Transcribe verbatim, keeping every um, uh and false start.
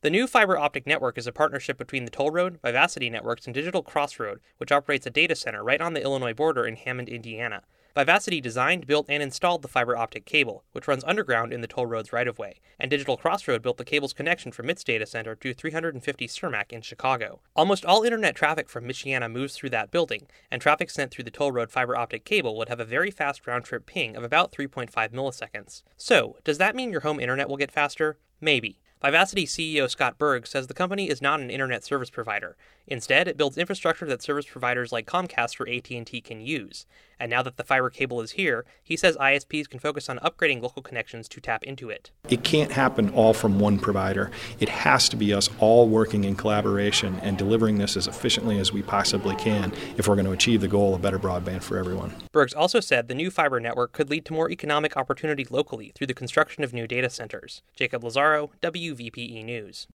The new fiber optic network is a partnership between the Toll Road, Vivacity Networks, and Digital Crossroad, which operates a data center right on the Illinois border in Hammond, Indiana. Vivacity designed, built, and installed the fiber optic cable, which runs underground in the toll road's right-of-way, and Digital Crossroad built the cable's connection from its data center to three hundred fifty Cermak in Chicago. Almost all internet traffic from Michiana moves through that building, and traffic sent through the toll road fiber optic cable would have a very fast round-trip ping of about three point five milliseconds. So, does that mean your home internet will get faster? Maybe. Vivacity C E O Scott Berg says the company is not an internet service provider. Instead, it builds infrastructure that service providers like Comcast or A T and T can use. And now that the fiber cable is here, he says I S Ps can focus on upgrading local connections to tap into it. It can't happen all from one provider. It has to be us all working in collaboration and delivering this as efficiently as we possibly can if we're going to achieve the goal of better broadband for everyone. Bergs also said the new fiber network could lead to more economic opportunity locally through the construction of new data centers. Jacob Lazaro, W V P E News.